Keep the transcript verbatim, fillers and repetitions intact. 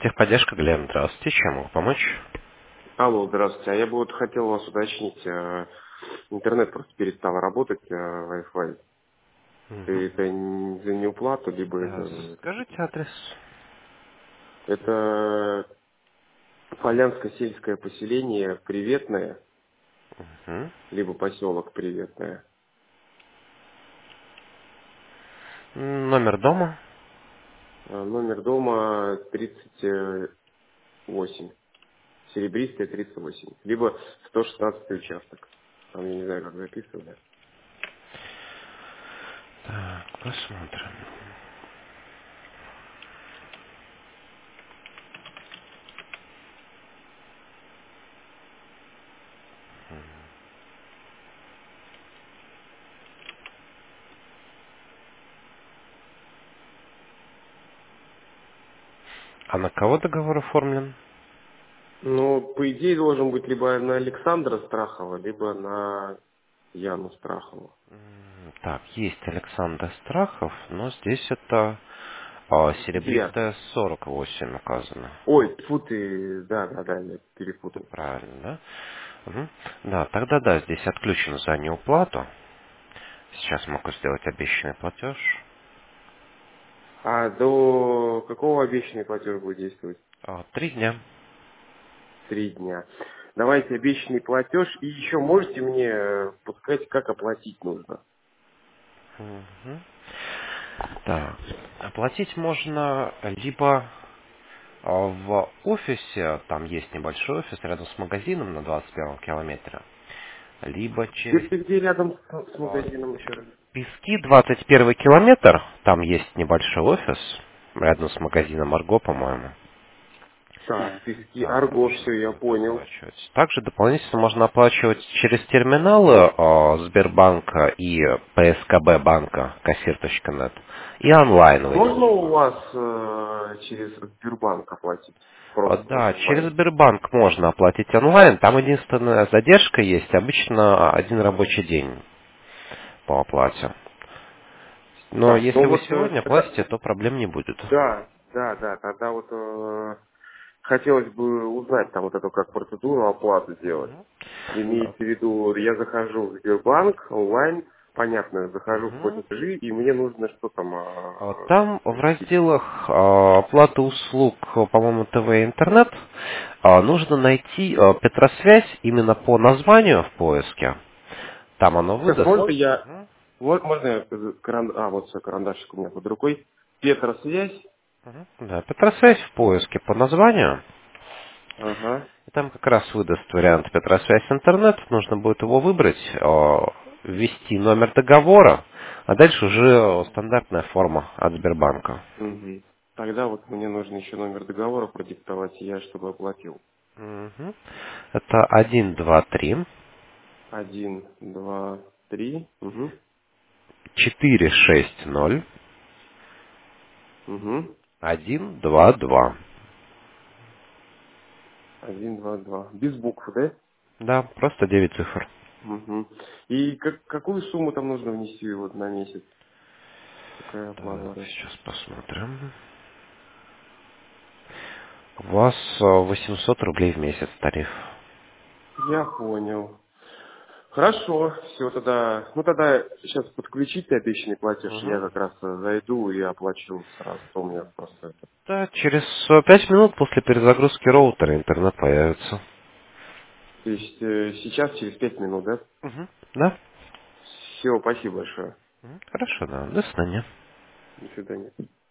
Техподдержка, Глеб, здравствуйте. Чем могу помочь? Алло, здравствуйте. А я бы вот хотел вас уточнить. э, Интернет просто перестал работать, э, Wi-Fi. Мгм. И это не за неуплату, либо Э, это Скажите адрес. это Полянско-сельское поселение Приветное, Мгм. либо поселок Приветное. Номер дома. Э, Номер дома тридцать восемь. Серебристая тридцать восемь. Либо сто шестнадцатый участок. Там я не знаю, как записывали. Так, посмотрим. А на кого договор оформлен? Ну, по идее, должен быть либо на Александра Страхова, либо на Яну Страхову. М, Так, есть Александр Страхов, но здесь это а, Девятый. серебристая сорок восемь указано. Ой, тьфу ты, да, да, да, я Это перепутал. правильно, да? Мгм. Да, тогда да, здесь отключено за неуплату. Сейчас могу сделать обещанный платеж. А до какого обещанный платеж будет действовать? А, Три дня. Три дня. Давайте обещанный платеж. И еще можете мне э, подсказать, как оплатить нужно? Мгм. Так, оплатить можно либо а, в офисе, там есть небольшой офис рядом с магазином на двадцать первом километре, либо Где через ты где рядом с, с а, магазином еще раз? Пески двадцать первый километр, там есть небольшой офис рядом с магазином Арго, по-моему. Так, пески, Там Арго, можно все, я будет понял. оплачивать. Также дополнительно можно оплачивать через терминалы а, Сбербанка и ПСКБ банка, кассир точка нет, и онлайн А выйти. можно у вас э, через Сбербанк оплатить? А, Просто Да, через онлайн. Сбербанк можно оплатить онлайн. Там единственная задержка есть, обычно один рабочий день по оплате. Но Так, если ну вы вот э, сегодня тогда- оплатите, то проблем не будет. да, да, да, тогда вот э, хотелось бы узнать там вот эту как процедуру оплаты делать. Мгм. Имеется в виду, я захожу в Сбербанк онлайн, понятно, захожу в Мгм. платежи, и мне нужно что там А, а, Там в ввести. разделах а, оплаты услуг, а, по-моему, ТВ и интернет, а, нужно найти а, Петросвязь именно по названию в поиске. Там оно Сейчас выдаст. можно я, Мгм. вот можно я э, каран- а вот все, карандашик у меня под рукой. Петросвязь, Мгм. Да, Петросвязь в поиске по названию. ага, И там как раз выдаст вариант Петросвязь интернет. Нужно будет его выбрать, а, ввести номер договора, а дальше уже стандартная форма от Сбербанка. угу. Тогда вот мне нужно еще номер договора продиктовать, и я чтобы оплатил. Мгм. Это один, два, три, Один, два, три, угу, четыре, шесть, ноль, угу. один, два, два. Один, два, два. Без букв, да? Да, просто девять цифр. Угу. И как, какую сумму там нужно внести вот на месяц? Какая оплата? Так, Да? сейчас посмотрим. У вас э, восемьсот рублей в месяц тариф. Я понял. Хорошо, все тогда. Ну тогда сейчас подключите обещанный платеж, и я Мгм. как раз э, зайду и оплачу сразу. То у меня просто это. Да, через э, пять минут после перезагрузки роутера интернет появится. То есть э, сейчас через пять минут, да? Мгм. Да? Все, спасибо большое. Мгм. Хорошо, да. До свидания. До свидания.